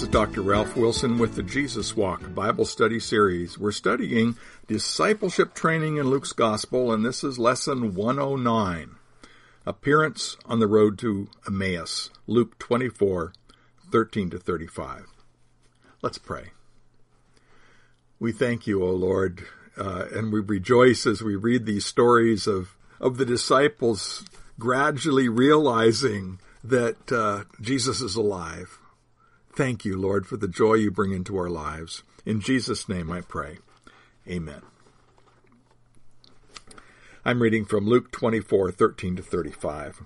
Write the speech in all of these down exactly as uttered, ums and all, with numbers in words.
Doctor Ralph Wilson with the Jesus Walk Bible Study Series. We're studying discipleship training in Luke's Gospel, and this is lesson one oh nine, Appearance on the Road to Emmaus, Luke twenty-four, thirteen to thirty-five. Let's pray. We thank you, O Lord, uh, and we rejoice as we read these stories of, of the disciples gradually realizing that uh, Jesus is alive. Thank you, Lord, for the joy you bring into our lives. In Jesus' name I pray. Amen. I'm reading from Luke twenty-four, thirteen to thirty-five.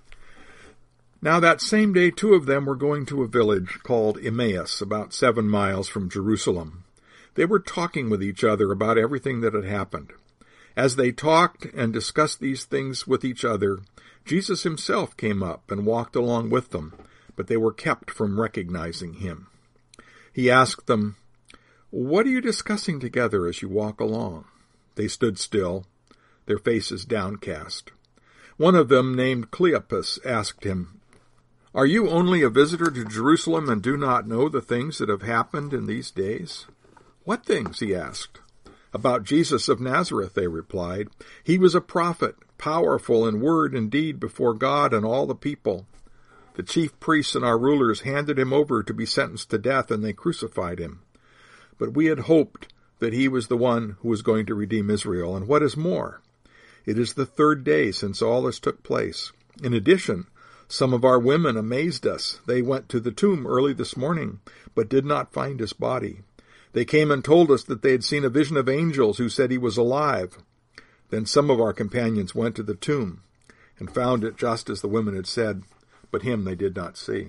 Now that same day two of them were going to a village called Emmaus, about seven miles from Jerusalem. They were talking with each other about everything that had happened. As they talked and discussed these things with each other, Jesus himself came up and walked along with them, but they were kept from recognizing him. He asked them, "What are you discussing together as you walk along?" They stood still, their faces downcast. One of them, named Cleopas, asked him, "Are you only a visitor to Jerusalem and do not know the things that have happened in these days?" "What things?" he asked. "About Jesus of Nazareth," they replied. "He was a prophet, powerful in word and deed before God and all the people. The chief priests and our rulers handed him over to be sentenced to death, and they crucified him. But we had hoped that he was the one who was going to redeem Israel. And what is more, it is the third day since all this took place. In addition, some of our women amazed us. They went to the tomb early this morning, but did not find his body. They came and told us that they had seen a vision of angels who said he was alive. Then some of our companions went to the tomb and found it just as the women had said, but him they did not see."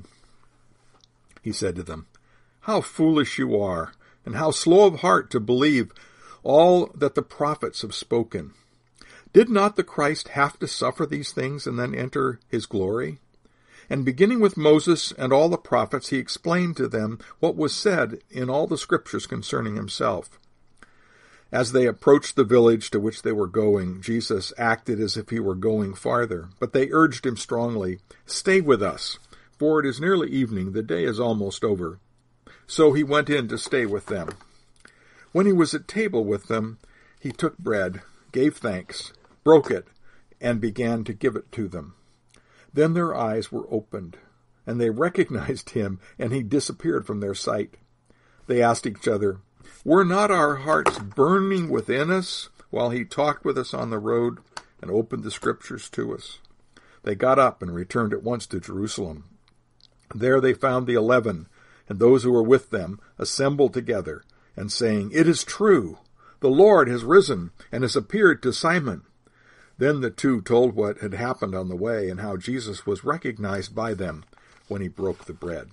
He said to them, "How foolish you are, and how slow of heart to believe all that the prophets have spoken. Did not the Christ have to suffer these things and then enter his glory?" And beginning with Moses and all the prophets, he explained to them what was said in all the scriptures concerning himself. As they approached the village to which they were going, Jesus acted as if he were going farther, but they urged him strongly, "Stay with us, for it is nearly evening, the day is almost over." So he went in to stay with them. When he was at table with them, he took bread, gave thanks, broke it, and began to give it to them. Then their eyes were opened, and they recognized him, and he disappeared from their sight. They asked each other, "Were not our hearts burning within us while he talked with us on the road and opened the scriptures to us?" They got up and returned at once to Jerusalem. There they found the eleven, and those who were with them assembled together, and saying, "It is true, the Lord has risen and has appeared to Simon." Then the two told what had happened on the way and how Jesus was recognized by them when he broke the bread.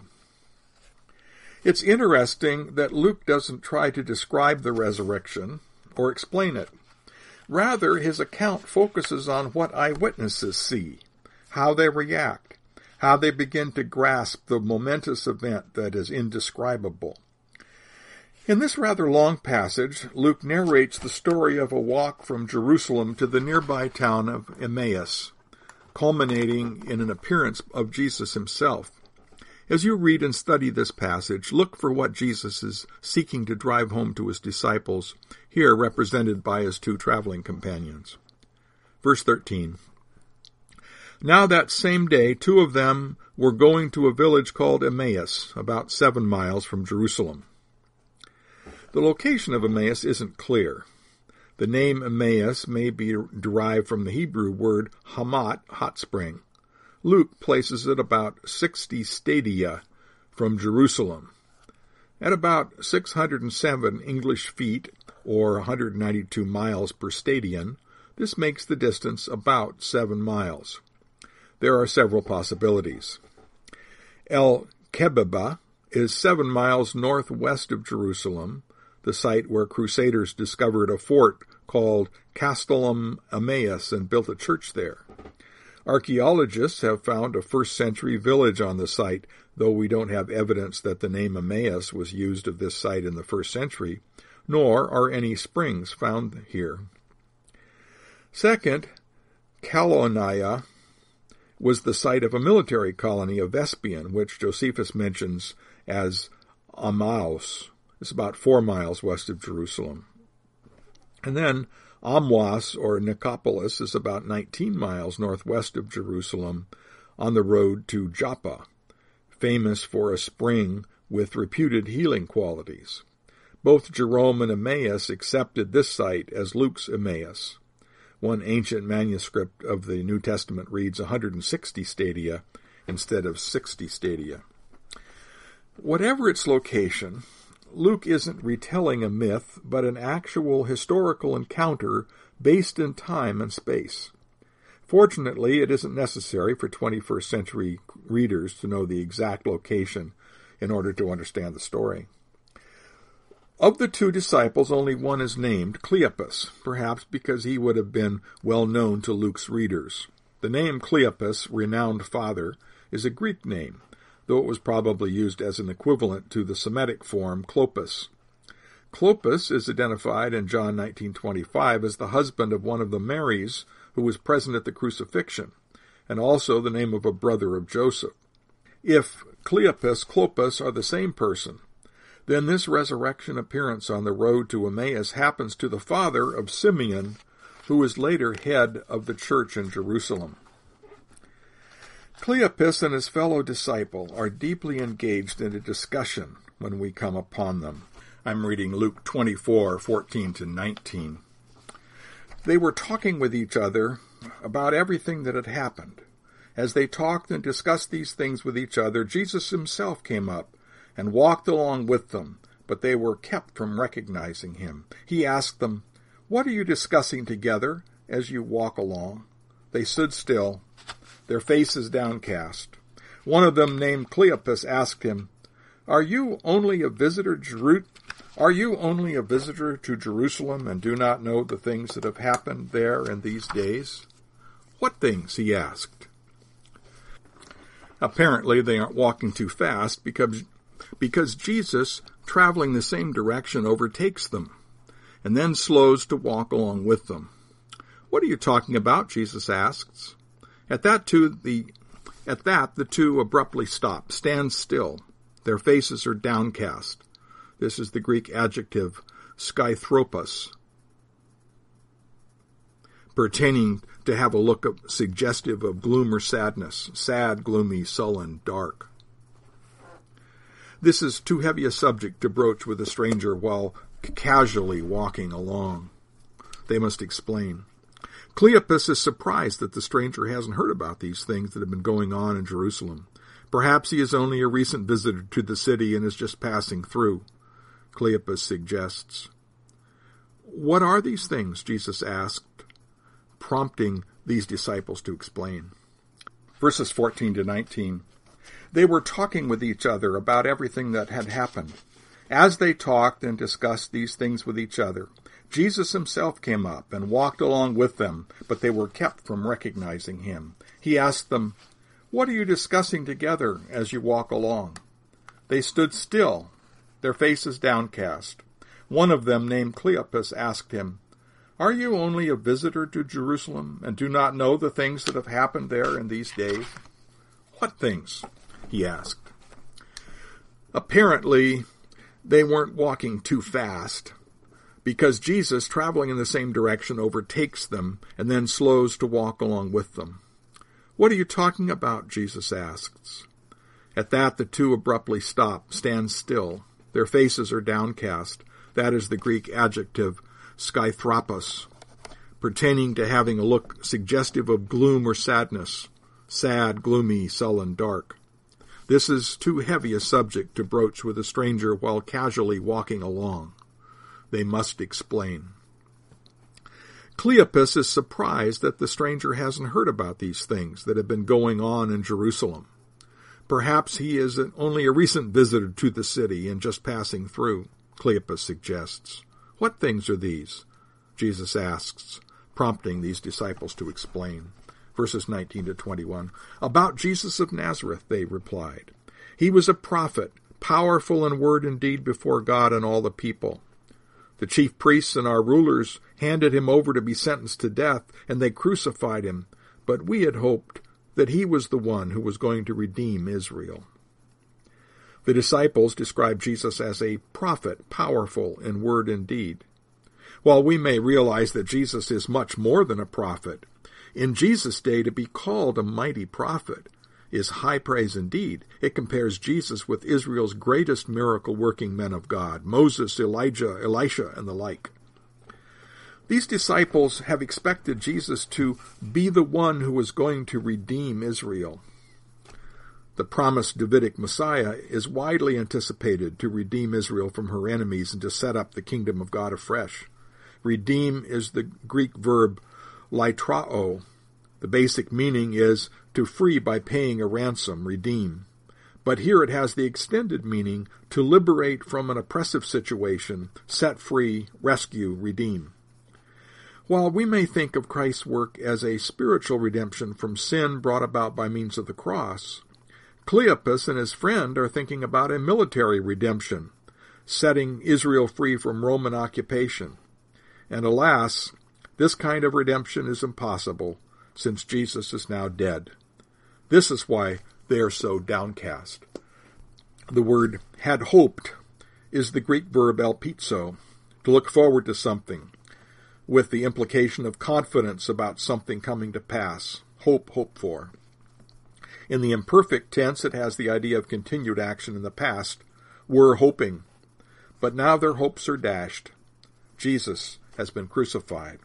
It's interesting that Luke doesn't try to describe the resurrection or explain it. Rather, his account focuses on what eyewitnesses see, how they react, how they begin to grasp the momentous event that is indescribable. In this rather long passage, Luke narrates the story of a walk from Jerusalem to the nearby town of Emmaus, culminating in an appearance of Jesus himself. As you read and study this passage, look for what Jesus is seeking to drive home to his disciples, here represented by his two traveling companions. Verse thirteen. Now that same day, two of them were going to a village called Emmaus, about seven miles from Jerusalem. The location of Emmaus isn't clear. The name Emmaus may be derived from the Hebrew word hamat, hot spring. Luke places it about sixty stadia from Jerusalem. At about six hundred seven English feet, or one hundred ninety-two miles per stadion, this makes the distance about seven miles. There are several possibilities. El Kebeba is seven miles northwest of Jerusalem, the site where Crusaders discovered a fort called Castellum Emmaus and built a church there. Archaeologists have found a first-century village on the site, though we don't have evidence that the name Emmaus was used of this site in the first century, nor are any springs found here. Second, Calonia was the site of a military colony of Vespian, which Josephus mentions as Emmaus is about four miles west of Jerusalem. And then Amwas, or Nicopolis, is about nineteen miles northwest of Jerusalem on the road to Joppa, famous for a spring with reputed healing qualities. Both Jerome and Emmaus accepted this site as Luke's Emmaus. One ancient manuscript of the New Testament reads one hundred sixty stadia instead of sixty stadia. Whatever its location, Luke isn't retelling a myth, but an actual historical encounter based in time and space. Fortunately, it isn't necessary for twenty-first century readers to know the exact location in order to understand the story. Of the two disciples, only one is named, Cleopas, perhaps because he would have been well known to Luke's readers. The name Cleopas, renowned father, is a Greek name, though it was probably used as an equivalent to the Semitic form Clopas. Clopas is identified in John nineteen twenty-five as the husband of one of the Marys who was present at the crucifixion, and also the name of a brother of Joseph. If Cleopas, Clopas are the same person, then this resurrection appearance on the road to Emmaus happens to the father of Simeon, who was later head of the church in Jerusalem. Cleopas and his fellow disciple are deeply engaged in a discussion when we come upon them. I'm reading Luke twenty-four, fourteen to nineteen. They were talking with each other about everything that had happened. As they talked and discussed these things with each other, Jesus himself came up and walked along with them, but they were kept from recognizing him. He asked them, "What are you discussing together as you walk along?" They stood still, their faces downcast. One of them, named Cleopas, asked him, Are you only a visitor Jeru- Are you only a visitor to Jerusalem and do not know the things that have happened there in these days? What things? He asked. Apparently they aren't walking too fast because because Jesus, traveling the same direction, overtakes them, and then slows to walk along with them. What are you talking about? Jesus asks. At that, too, the, at that, the two abruptly stop, stand still. Their faces are downcast. This is the Greek adjective skythropos, pertaining to have a look of, suggestive of gloom or sadness, sad, gloomy, sullen, dark. This is too heavy a subject to broach with a stranger while casually walking along. They must explain. Cleopas is surprised that the stranger hasn't heard about these things that have been going on in Jerusalem. Perhaps he is only a recent visitor to the city and is just passing through, Cleopas suggests. What are these things? Jesus asked, prompting these disciples to explain. Verses fourteen to nineteen. They were talking with each other about everything that had happened. As they talked and discussed these things with each other, Jesus himself came up and walked along with them, but they were kept from recognizing him. He asked them, What are you discussing together as you walk along? They stood still, their faces downcast. One of them, named Cleopas, asked him, Are you only a visitor to Jerusalem and do not know the things that have happened there in these days? What things? He asked. Apparently, they weren't walking too fast, because Jesus, traveling in the same direction, overtakes them and then slows to walk along with them. What are you talking about? Jesus asks. At that, the two abruptly stop, stand still. Their faces are downcast. That is the Greek adjective skythropos, pertaining to having a look suggestive of gloom or sadness, sad, gloomy, sullen, dark. This is too heavy a subject to broach with a stranger while casually walking along. They must explain. Cleopas is surprised that the stranger hasn't heard about these things that have been going on in Jerusalem. Perhaps he is an, only a recent visitor to the city and just passing through, Cleopas suggests. What things are these? Jesus asks, prompting these disciples to explain. Verses nineteen to twenty-one. About Jesus of Nazareth, they replied. He was a prophet, powerful in word and deed before God and all the people. The chief priests and our rulers handed him over to be sentenced to death, and they crucified him. But we had hoped that he was the one who was going to redeem Israel. The disciples describe Jesus as a prophet, powerful in word and deed. While we may realize that Jesus is much more than a prophet, in Jesus' day to be called a mighty prophet is high praise indeed. It compares Jesus with Israel's greatest miracle-working men of God, Moses, Elijah, Elisha, and the like. These disciples have expected Jesus to be the one who was going to redeem Israel. The promised Davidic Messiah is widely anticipated to redeem Israel from her enemies and to set up the kingdom of God afresh. Redeem is the Greek verb litrao. The basic meaning is to free by paying a ransom, redeem. But here it has the extended meaning to liberate from an oppressive situation, set free, rescue, redeem. While we may think of Christ's work as a spiritual redemption from sin brought about by means of the cross, Cleopas and his friend are thinking about a military redemption, setting Israel free from Roman occupation. And alas, this kind of redemption is impossible, since Jesus is now dead. This is why they are so downcast. The word had hoped is the Greek verb elpizo, to look forward to something, with the implication of confidence about something coming to pass, hope, hope for. In the imperfect tense, it has the idea of continued action in the past, were hoping. But now their hopes are dashed. Jesus has been crucified.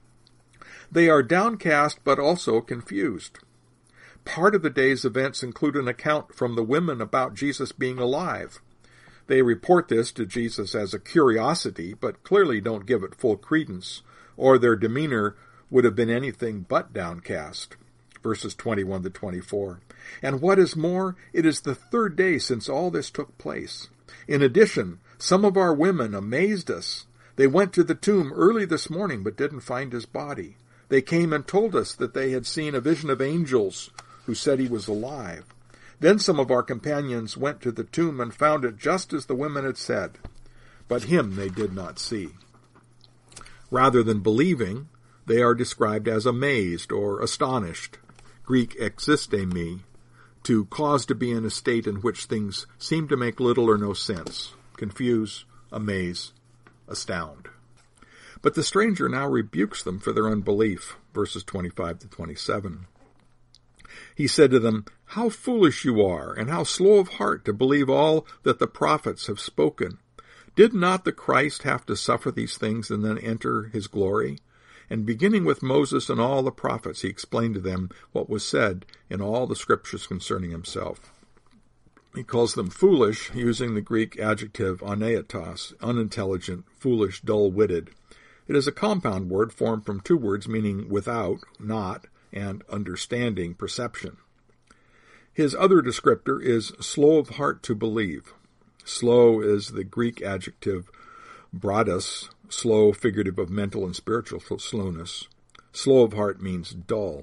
They are downcast but also confused. Part of the day's events include an account from the women about Jesus being alive. They report this to Jesus as a curiosity, but clearly don't give it full credence, or their demeanor would have been anything but downcast. Verses twenty-one to twenty-four. And what is more, it is the third day since all this took place. In addition, some of our women amazed us. They went to the tomb early this morning but didn't find his body. They came and told us that they had seen a vision of angels who said he was alive. Then some of our companions went to the tomb and found it just as the women had said, but him they did not see. Rather than believing, they are described as amazed or astonished, Greek existemi, to cause to be in a state in which things seem to make little or no sense, confuse, amaze, astound. But the stranger now rebukes them for their unbelief, verses twenty-five to twenty-seven. He said to them, "How foolish you are, and how slow of heart to believe all that the prophets have spoken. Did not the Christ have to suffer these things and then enter his glory?" And beginning with Moses and all the prophets, he explained to them what was said in all the scriptures concerning himself. He calls them foolish, using the Greek adjective aneatos, unintelligent, foolish, dull-witted. It is a compound word formed from two words meaning without, not, and understanding, perception. His other descriptor is slow of heart to believe. Slow is the Greek adjective brados, slow, figurative of mental and spiritual slowness. Slow of heart means dull.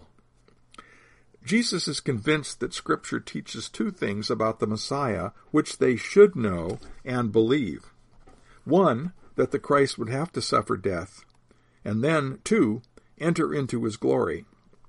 Jesus is convinced that Scripture teaches two things about the Messiah which they should know and believe. One, that the Christ would have to suffer death, and then, two, enter into his glory.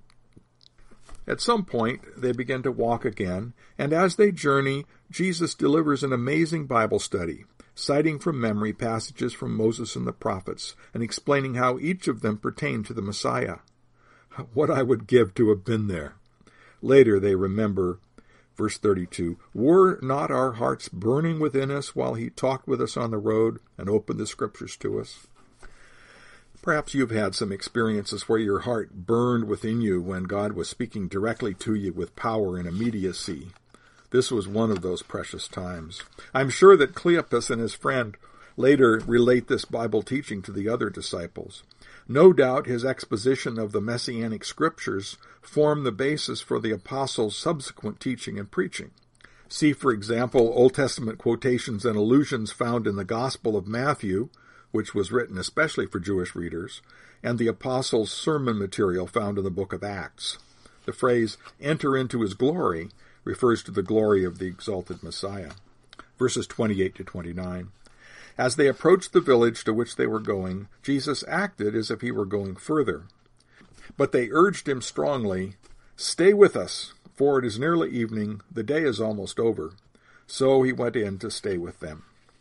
At some point, they begin to walk again, and as they journey, Jesus delivers an amazing Bible study, citing from memory passages from Moses and the prophets, and explaining how each of them pertain to the Messiah. What I would give to have been there. Later they remember, verse thirty-two, "Were not our hearts burning within us while he talked with us on the road and opened the Scriptures to us?" Perhaps you've had some experiences where your heart burned within you when God was speaking directly to you with power and immediacy. This was one of those precious times. I'm sure that Cleopas and his friend later relate this Bible teaching to the other disciples. No doubt his exposition of the Messianic Scriptures formed the basis for the apostles' subsequent teaching and preaching. See, for example, Old Testament quotations and allusions found in the Gospel of Matthew, which was written especially for Jewish readers, and the apostles' sermon material found in the book of Acts. The phrase, "enter into his glory," refers to the glory of the exalted Messiah. Verses twenty-eight to twenty-nine. As they approached the village to which they were going, Jesus acted as if he were going further. But they urged him strongly, "Stay with us, for it is nearly evening, the day is almost over." So he went in to stay with them.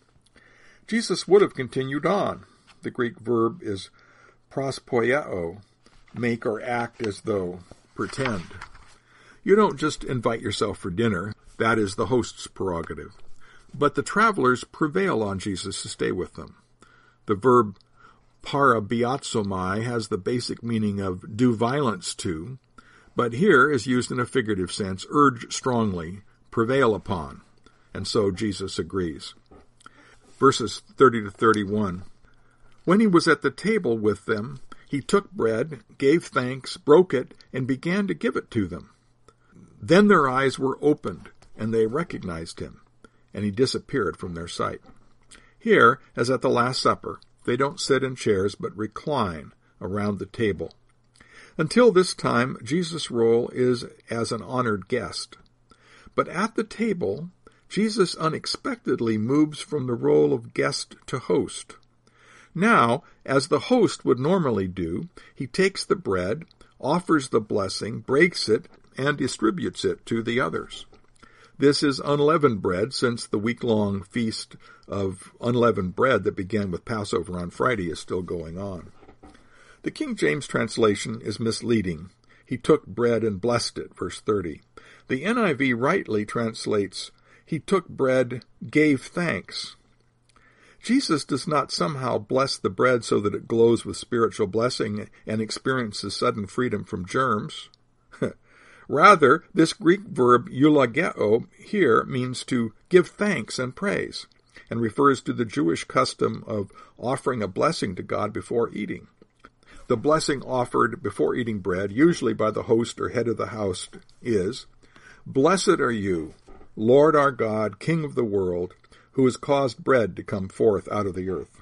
Jesus would have continued on. The Greek verb is prospoieo, make or act as though, pretend. You don't just invite yourself for dinner. That is the host's prerogative. But the travelers prevail on Jesus to stay with them. The verb parabiatsomai has the basic meaning of do violence to, but here is used in a figurative sense, urge strongly, prevail upon. And so Jesus agrees. Verses thirty to thirty-one. When he was at the table with them, he took bread, gave thanks, broke it, and began to give it to them. Then their eyes were opened, and they recognized him, and he disappeared from their sight. Here, as at the Last Supper, they don't sit in chairs but recline around the table. Until this time, Jesus' role is as an honored guest. But at the table, Jesus unexpectedly moves from the role of guest to host. Now, as the host would normally do, he takes the bread, offers the blessing, breaks it, and distributes it to the others. This is unleavened bread, since the week-long feast of unleavened bread that began with Passover on Friday is still going on. The King James translation is misleading. He took bread and blessed it, verse thirty. The N I V rightly translates, he took bread, gave thanks. Jesus does not somehow bless the bread so that it glows with spiritual blessing and experiences sudden freedom from germs. Rather, this Greek verb eulogeo here means to give thanks and praise, and refers to the Jewish custom of offering a blessing to God before eating. The blessing offered before eating bread, usually by the host or head of the house, is, "Blessed are you, Lord our God, King of the world, who has caused bread to come forth out of the earth."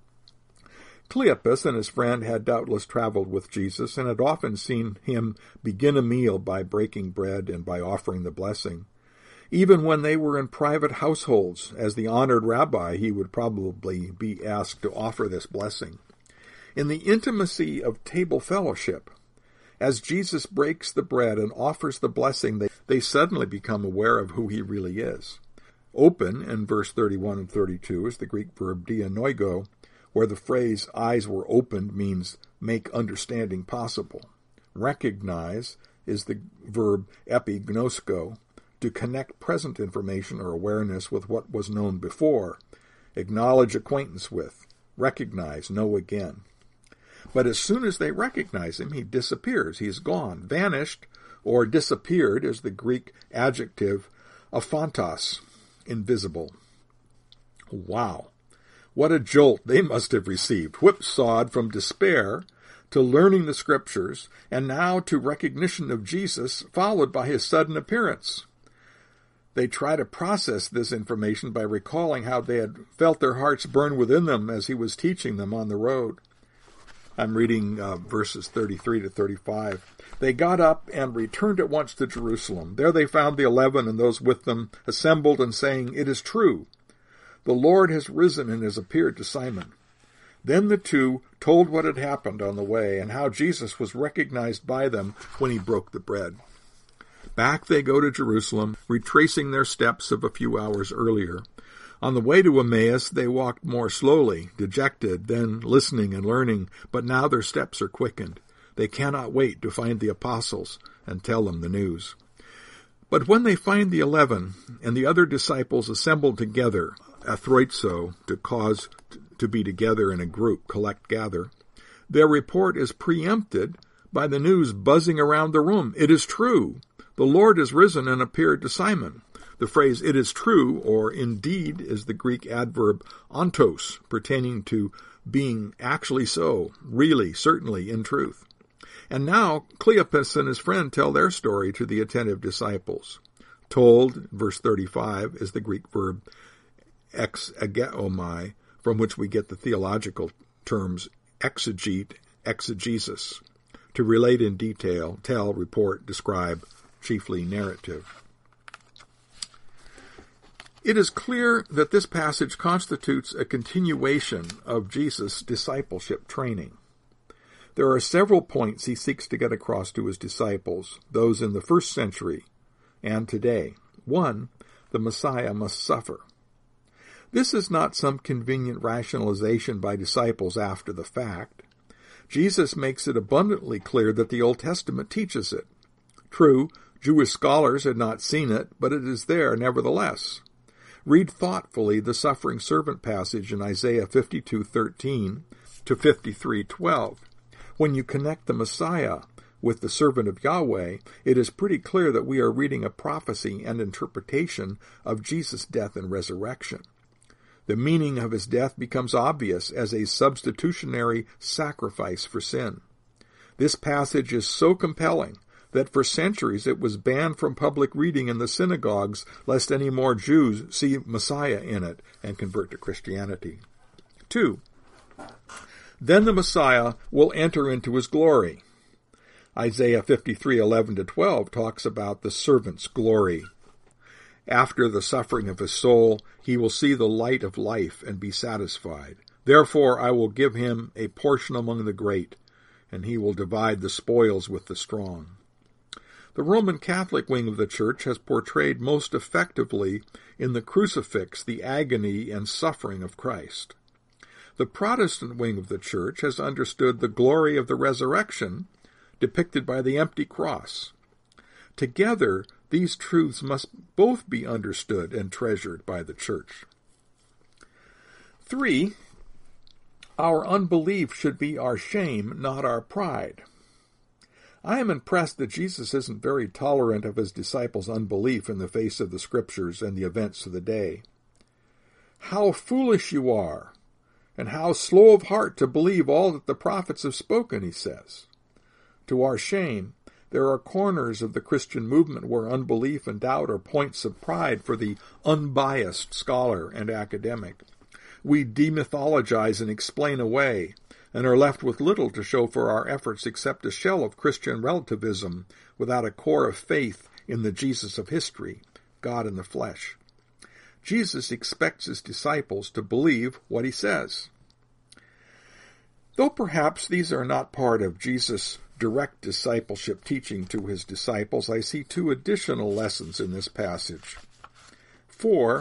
Cleopas and his friend had doubtless traveled with Jesus and had often seen him begin a meal by breaking bread and by offering the blessing. Even when they were in private households, as the honored rabbi, he would probably be asked to offer this blessing. In the intimacy of table fellowship, as Jesus breaks the bread and offers the blessing, they, they suddenly become aware of who he really is. Open, in verse thirty-one and thirty-two, is the Greek verb dianoigo, where the phrase eyes were opened means make understanding possible. Recognize is the verb epignosko, to connect present information or awareness with what was known before, acknowledge acquaintance with, recognize, know again. But as soon as they recognize him, he disappears. He is gone, vanished, or disappeared is the Greek adjective aphantos, invisible. Wow. What a jolt they must have received, whipsawed from despair to learning the Scriptures, and now to recognition of Jesus, followed by his sudden appearance. They try to process this information by recalling how they had felt their hearts burn within them as he was teaching them on the road. I'm reading uh, verses thirty-three to thirty-five. They got up and returned at once to Jerusalem. There they found the eleven and those with them assembled and saying, "It is true. The Lord has risen and has appeared to Simon." Then the two told what had happened on the way and how Jesus was recognized by them when he broke the bread. Back they go to Jerusalem, retracing their steps of a few hours earlier. On the way to Emmaus, they walked more slowly, dejected, then listening and learning, but now their steps are quickened. They cannot wait to find the apostles and tell them the news. But when they find the eleven and the other disciples assembled together, athroitzo, to cause to be together in a group, collect, gather, their report is preempted by the news buzzing around the room. It is true. The Lord is risen and appeared to Simon. The phrase, "it is true," or "indeed," is the Greek adverb ontos, pertaining to being actually so, really, certainly, in truth. And now Cleopas and his friend tell their story to the attentive disciples. Told, verse thirty-five, is the Greek verb exegeomai, from which we get the theological terms exegete, exegesis, to relate in detail, tell, report, describe, chiefly narrative. It is clear that this passage constitutes a continuation of Jesus' discipleship training. There are several points he seeks to get across to his disciples, those in the first century and today. One, the Messiah must suffer. This is not some convenient rationalization by disciples after the fact. Jesus makes it abundantly clear that the Old Testament teaches it. True, Jewish scholars had not seen it, but it is there nevertheless. Read thoughtfully the suffering servant passage in Isaiah fifty-two thirteen to fifty-three twelve. When you connect the Messiah with the servant of Yahweh, it is pretty clear that we are reading a prophecy and interpretation of Jesus' death and resurrection. The meaning of his death becomes obvious as a substitutionary sacrifice for sin. This passage is so compelling that for centuries it was banned from public reading in the synagogues lest any more Jews see Messiah in it and convert to Christianity. Two, then the Messiah will enter into his glory. Isaiah fifty-three eleven to twelve talks about the servant's glory. After the suffering of his soul, he will see the light of life and be satisfied. Therefore I will give him a portion among the great, and he will divide the spoils with the strong. The Roman Catholic wing of the Church has portrayed most effectively in the crucifix the agony and suffering of Christ. The Protestant wing of the Church has understood the glory of the resurrection, depicted by the empty cross. Together, these truths must both be understood and treasured by the Church. Three, our unbelief should be our shame, not our pride. I am impressed that Jesus isn't very tolerant of his disciples' unbelief in the face of the Scriptures and the events of the day. How foolish you are, and how slow of heart to believe all that the prophets have spoken, he says. To our shame, there are corners of the Christian movement where unbelief and doubt are points of pride for the unbiased scholar and academic. We demythologize and explain away, and are left with little to show for our efforts except a shell of Christian relativism without a core of faith in the Jesus of history, God in the flesh. Jesus expects his disciples to believe what he says. Though perhaps these are not part of Jesus' direct discipleship teaching to his disciples, I see two additional lessons in this passage. Four,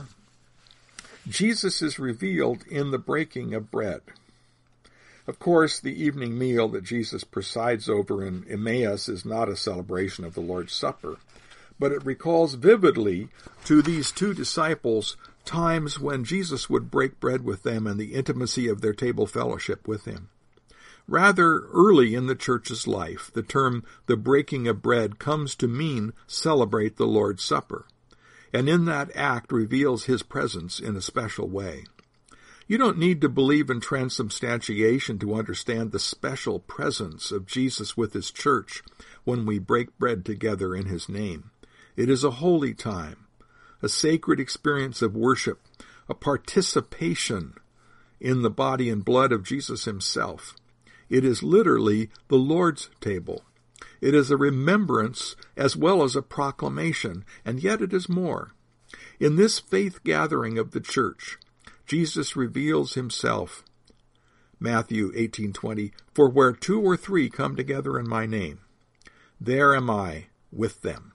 Jesus is revealed in the breaking of bread. Of course, the evening meal that Jesus presides over in Emmaus is not a celebration of the Lord's Supper, but it recalls vividly to these two disciples times when Jesus would break bread with them and the intimacy of their table fellowship with him. Rather early in the Church's life, the term the breaking of bread comes to mean celebrate the Lord's Supper, and in that act reveals his presence in a special way. You don't need to believe in transubstantiation to understand the special presence of Jesus with his church when we break bread together in his name. It is a holy time, a sacred experience of worship, a participation in the body and blood of Jesus himself. It is literally the Lord's table. It is a remembrance as well as a proclamation, and yet it is more. In this faith gathering of the church, Jesus reveals himself. Matthew eighteen twenty, for where two or three come together in my name, there am I with them.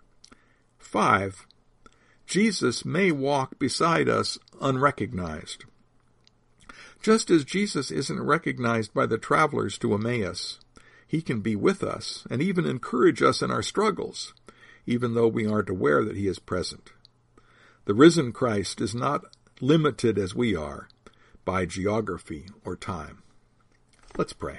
Five, Jesus may walk beside us unrecognized. Just as Jesus isn't recognized by the travelers to Emmaus, he can be with us and even encourage us in our struggles, even though we aren't aware that he is present. The risen Christ is not limited as we are by geography or time. Let's pray.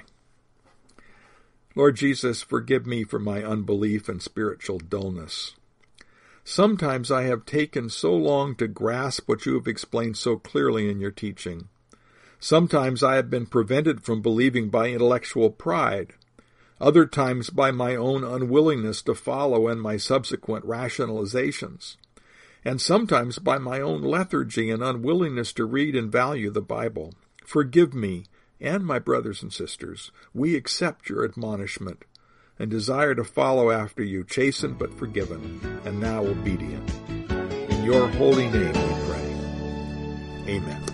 Lord Jesus, forgive me for my unbelief and spiritual dullness. Sometimes I have taken so long to grasp what you have explained so clearly in your teaching. Sometimes I have been prevented from believing by intellectual pride, other times by my own unwillingness to follow and my subsequent rationalizations, and sometimes by my own lethargy and unwillingness to read and value the Bible. Forgive me and my brothers and sisters. We accept your admonishment and desire to follow after you, chastened but forgiven, and now obedient. In your holy name we pray. Amen.